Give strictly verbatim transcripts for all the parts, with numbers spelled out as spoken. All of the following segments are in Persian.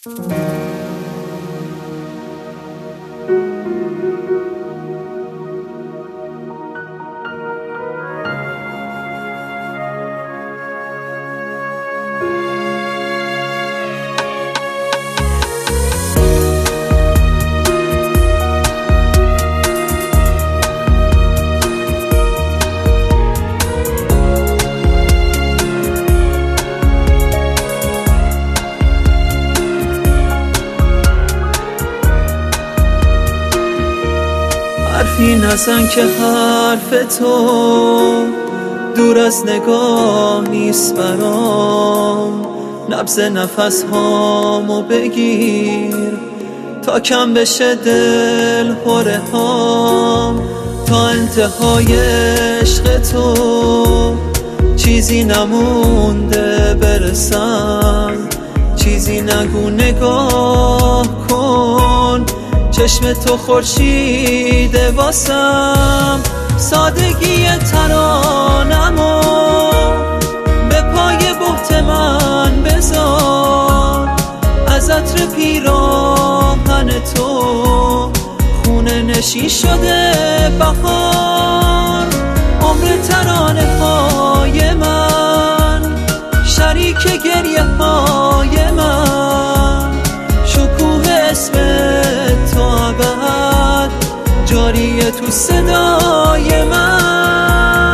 حرفی نزن که حرف تو دور از نگاه نیست برام. نبض نفس هامو بگیر تا کم بشه دل پره هام. تا انتهای عشق تو چیزی نمونده برسم. چیزی نگو نگاه کن، چشم تو خورشیده واسم. سادگی ترانمو به پای بهت من بذار. از عطر پیراهن تو خونه نشین شده بهار. عمر ترانه های من، شریک گریه های من. شکوه اسم تو ابد جاریه تو صدای من.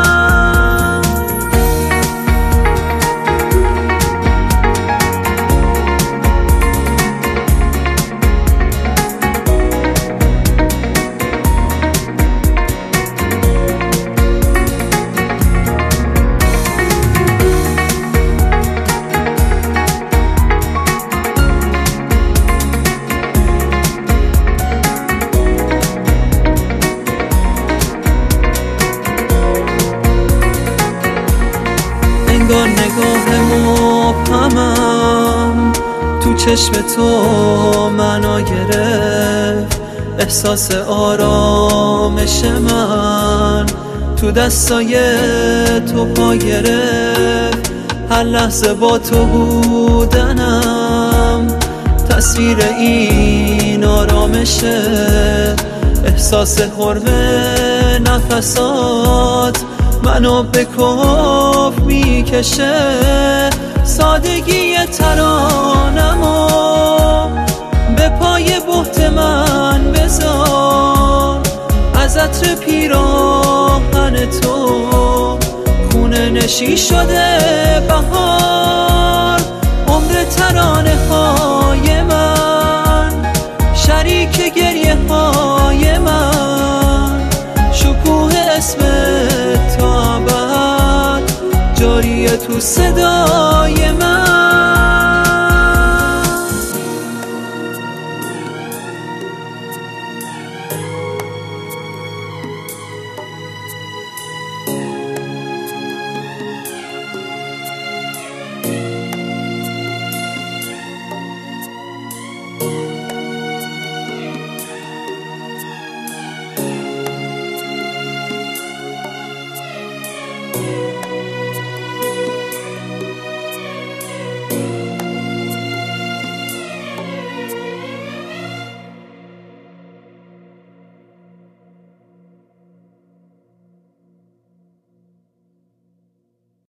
انگار نگاه مبهمم تو چشم تو منو گرفت. احساس آرامش من تو دستای تو پا گرفت. هر لحظه با تو بودنم تصویر این آرامشه. احساس حرم نفسات منو به کف میکشه. سادگی ترانمو به پای بهت من بذار. از عطر پیراهن تو خونه نشین شده بهار. عمر ترانه های من، شریک گریه های من. شکوه اسم تو ابد جاریه تو صدای